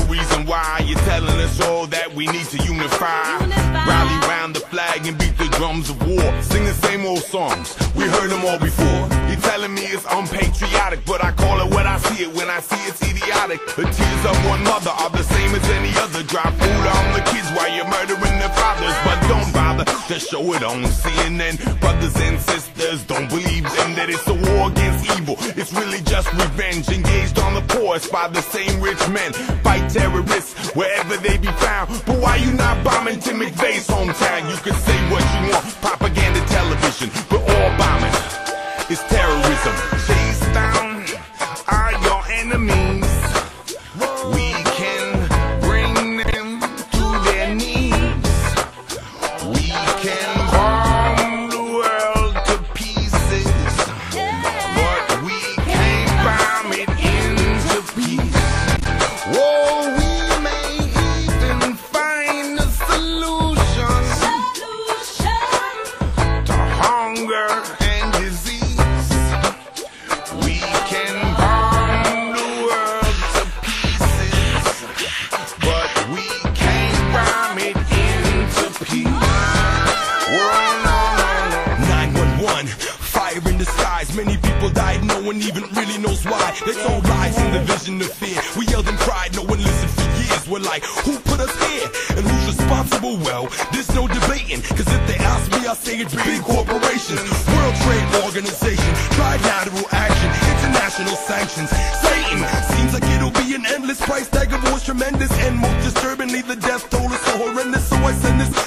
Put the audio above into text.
reason why you're telling us all that we need to unify. Rally round the flag and beat the drums of war. Sing the same old songs, we heard them all before. You're telling me it's unpatriotic, but I call it what I see it. When I see it's idiotic. The tears of one mother are the same as any other. Drop food on the kids while you're murdering their fathers. But don't bother to show it on CNN. Brothers and sisters, don't believe them that it's a war against evil. It's really just revenge engaged on the poorest by the same rich men. Fight terrorists wherever they be found. But why you not bombing Tim McVeigh's hometown? You can say what you want, propaganda television, but all bombing is terrorism. Chase down are your enemies. We can bring them to their knees. We can bomb the world to pieces, but we can't bomb it into peace. Oh, we may even find a solution to hunger and disease. We can bomb the world to pieces, but we can't bomb it into peace. Whoa, no, no, no. 911, fire in the skies. Many people died, no one even really knows why. They told lies in the vision of fear. We yelled and cried, no one listened for years. We're like, who put us here? And who's responsible? Well, there's no debating. Cause if they ask me, I'll say it's big corporations. World Trade Organization, trilateral action, international sanctions. Satan, seems like it'll be an endless price tag of war's tremendous. And most disturbingly, the death toll is so horrendous. So I send this